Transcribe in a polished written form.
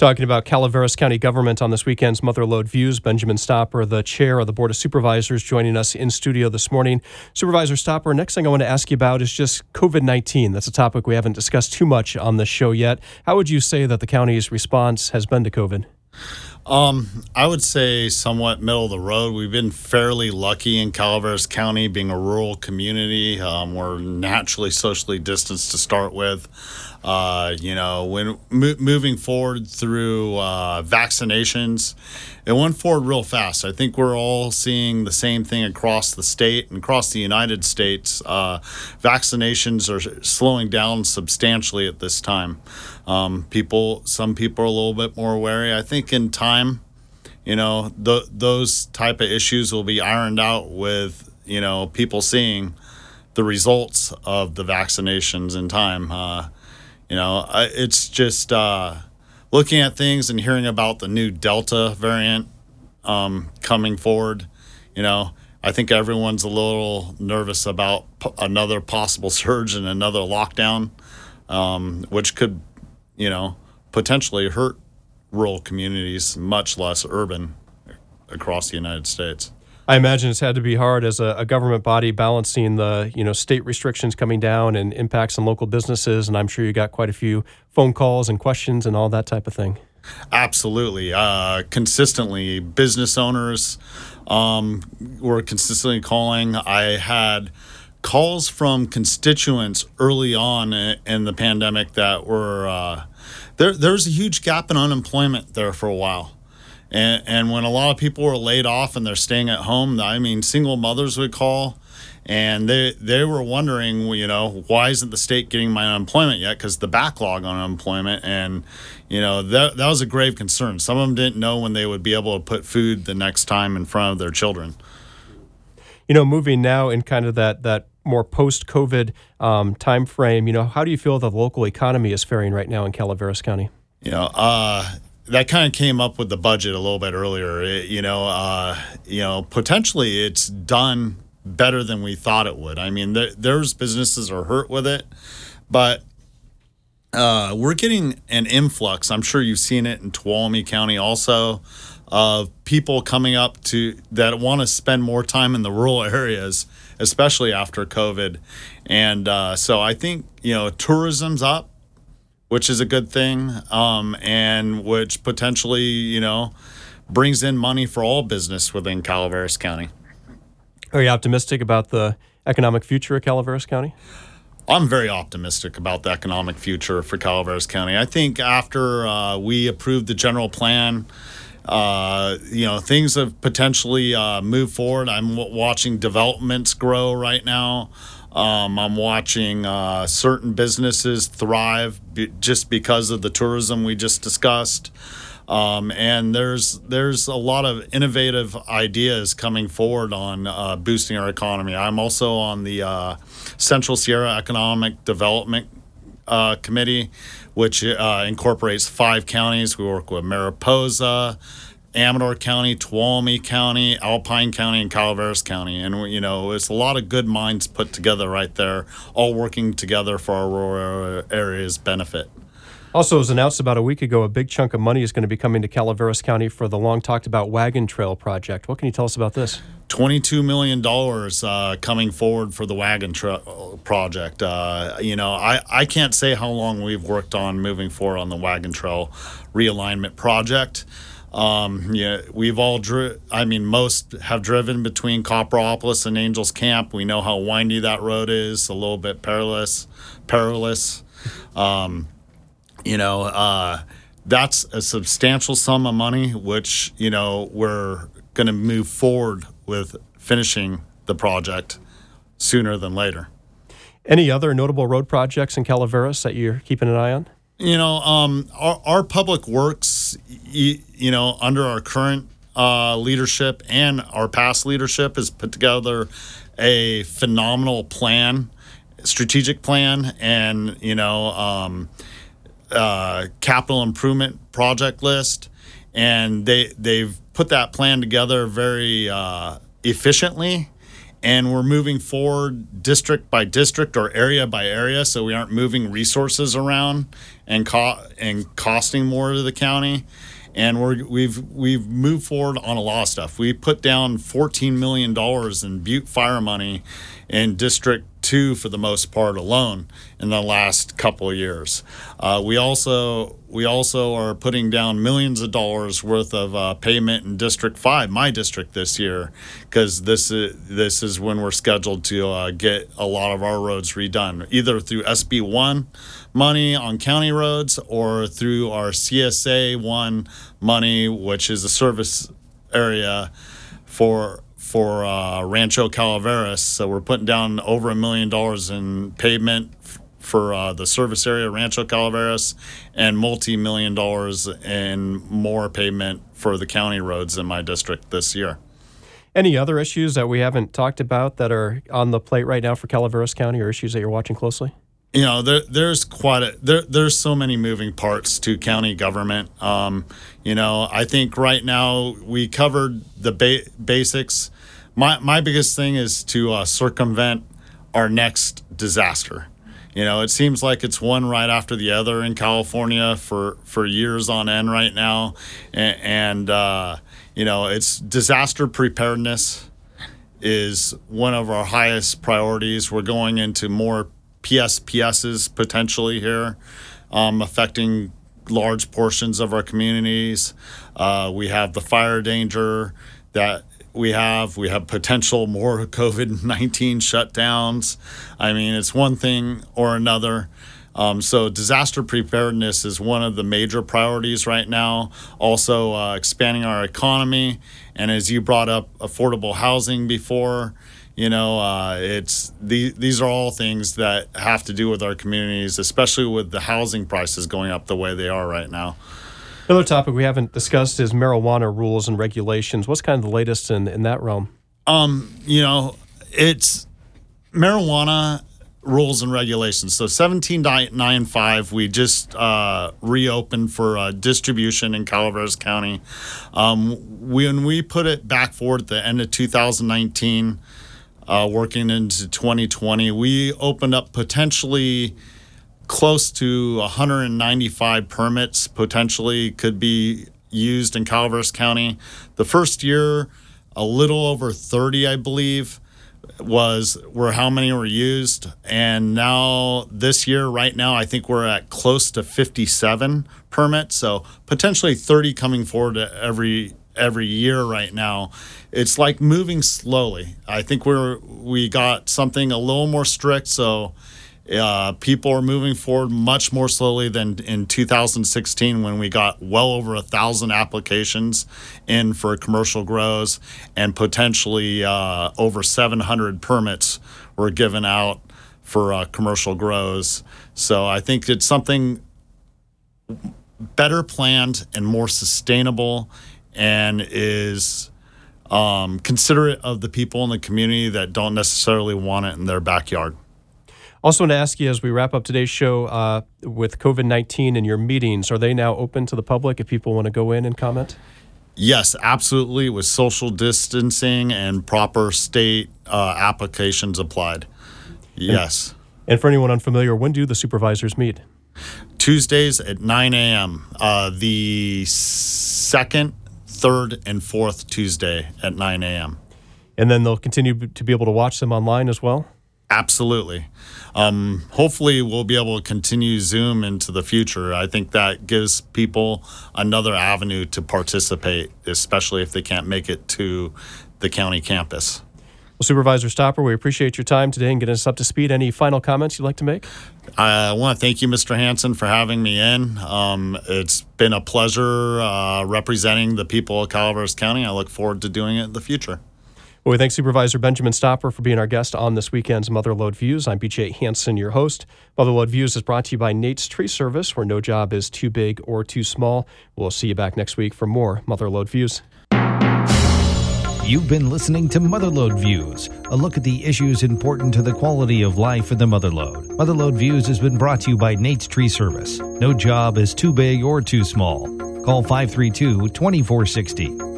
Talking about Calaveras County government on this weekend's Mother Lode Views. Benjamin Stopper, the chair of the Board of Supervisors, joining us in studio this morning. Supervisor Stopper, next thing I want to ask you about is just COVID-19. That's a topic we haven't discussed too much on this show yet. How would you say that the county's response has been to COVID? I would say somewhat middle of the road. We've been fairly lucky in Calaveras County, being a rural community. We're naturally socially distanced to start with. When moving forward through vaccinations, it went forward real fast. I think we're all seeing the same thing across the state and across the United States. Vaccinations are slowing down substantially at this time. Some people are a little bit more wary. I think in time, those type of issues will be ironed out with, people seeing the results of the vaccinations in time. It's just looking at things and hearing about the new Delta variant coming forward. I think everyone's a little nervous about another possible surge and another lockdown, which could, potentially hurt rural communities, much less urban, across the United States. I imagine it's had to be hard as a government body balancing the state restrictions coming down and impacts on local businesses, and I'm sure you got quite a few phone calls and questions and all that type of thing. Absolutely. Consistently, business owners were consistently calling. I had calls from constituents early on in the pandemic that were there's a huge gap in unemployment there for a while. And when a lot of people were laid off and they're staying at home, single mothers would call, and they were wondering, why isn't the state getting my unemployment yet? Because the backlog on unemployment, and that was a grave concern. Some of them didn't know when they would be able to put food the next time in front of their children. Moving now in kind of that more post-COVID time frame, how do you feel the local economy is faring right now in Calaveras County? That kind of came up with the budget a little bit earlier. Potentially it's done better than we thought it would. There's businesses are hurt with it, but we're getting an influx. I'm sure you've seen it in Tuolumne County also, of people coming up that want to spend more time in the rural areas, especially after COVID. And so I think, tourism's up, which is a good thing, and which potentially, brings in money for all business within Calaveras County. Are you optimistic about the economic future of Calaveras County? I'm very optimistic about the economic future for Calaveras County. I think after we approved the general plan, things have potentially moved forward. I'm watching developments grow right now. I'm watching certain businesses thrive just because of the tourism we just discussed. And there's a lot of innovative ideas coming forward on boosting our economy. I'm also on the Central Sierra Economic Development Committee, which incorporates 5 counties. We work with Mariposa, Amador County, Tuolumne County, Alpine County, and Calaveras County. And, it's a lot of good minds put together right there, all working together for our rural area's benefit. Also, it was announced about a week ago, a big chunk of money is going to be coming to Calaveras County for the long-talked-about Wagon Trail project. What can you tell us about this? $22 million coming forward for the Wagon Trail project. I can't say how long we've worked on moving forward on the Wagon Trail realignment project. We've all most have driven between Copperopolis and Angels Camp. We know how windy that road is, a little bit perilous. That's a substantial sum of money, which, we're going to move forward with finishing the project sooner than later. Any other notable road projects in Calaveras that you're keeping an eye on? Our public works, under our current leadership and our past leadership, has put together a phenomenal plan, strategic plan, and, capital improvement project list. And they've put that plan together very efficiently and we're moving forward district by district or area by area, so we aren't moving resources around and costing more to the county. And we've moved forward on a lot of stuff. We put down $14 million in Butte fire money in District 2 for the most part alone in the last couple of years. We also are putting down millions of dollars worth of payment in District 5, my district, this year, because this is when we're scheduled to get a lot of our roads redone, either through SB1 money on county roads or through our CSA1 money, which is a service area for Rancho Calaveras. So we're putting down over $1 million in pavement for the service area Rancho Calaveras, and multi-million dollars in more pavement for the county roads in my district this year. Any other issues that we haven't talked about that are on the plate right now for Calaveras County, or issues that you're watching closely? You know, there's there's so many moving parts to county government. You know, I think right now we covered the basics. My biggest thing is to circumvent our next disaster. You know, it seems like it's one right after the other in California for years on end right now. And you know, it's disaster preparedness is one of our highest priorities. We're going into more PSPSs potentially here, affecting large portions of our communities. We have the fire danger that we have potential more COVID-19 shutdowns. I mean, it's one thing or another. So disaster preparedness is one of the major priorities right now. Also, expanding our economy. And as you brought up affordable housing before, you know, these are all things that have to do with our communities, especially with the housing prices going up the way they are right now. Another topic we haven't discussed is marijuana rules and regulations. What's kind of the latest in that realm? You know, it's marijuana rules and regulations. So 17.95, we just reopened for distribution in Calaveras County. When we put it back forward at the end of 2019, working into 2020, we opened up potentially close to 195 permits potentially could be used in Calaveras County. The first year, a little over 30, I believe, were how many were used. And now this year, right now, I think we're at close to 57 permits. So potentially 30 coming forward every year right now. It's like moving slowly. I think we got something a little more strict, so people are moving forward much more slowly than in 2016 when we got well over 1,000 applications in for commercial grows, and potentially over 700 permits were given out for commercial grows. So I think it's something better planned and more sustainable, and is considerate of the people in the community that don't necessarily want it in their backyard. Also want to ask you, as we wrap up today's show, with COVID-19 and your meetings, are they now open to the public if people want to go in and comment? Yes, absolutely, with social distancing and proper state applications applied. Yes. And for anyone unfamiliar, when do the supervisors meet? Tuesdays at 9 a.m. The second, third, and fourth Tuesday at 9 a.m. And then they'll continue to be able to watch them online as well? Absolutely. Hopefully we'll be able to continue Zoom into the future. I think that gives people another avenue to participate, especially if they can't make it to the county campus. Well, Supervisor Stopper, we appreciate your time today and getting us up to speed. Any final comments you'd like to make? I want to thank you, Mr. Hanson, for having me in. It's been a pleasure representing the people of Calaveras County. I look forward to doing it in the future. Well, we thank Supervisor Benjamin Stopper for being our guest on this weekend's Motherlode Views. I'm BJ Hanson, your host. Motherlode Views is brought to you by Nate's Tree Service, where no job is too big or too small. We'll see you back next week for more Motherlode Views. You've been listening to Motherlode Views, a look at the issues important to the quality of life in the Motherlode. Motherlode Views has been brought to you by Nate's Tree Service. No job is too big or too small. Call 532-2460.